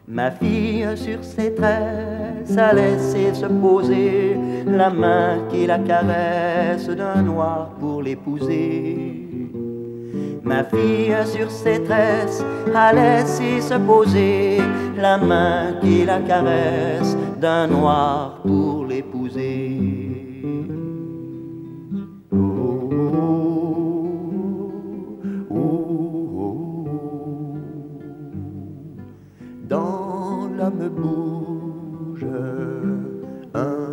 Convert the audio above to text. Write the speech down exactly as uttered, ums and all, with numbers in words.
Ma fille sur ses tresses a laissé se poser la main qui la caresse d'un noir pour l'épouser. Ma fille sur ses tresses a laissé se poser la main qui la caresse d'un noir pour l'épouser. Oh, oh, oh, oh. Dans l'homme bouge un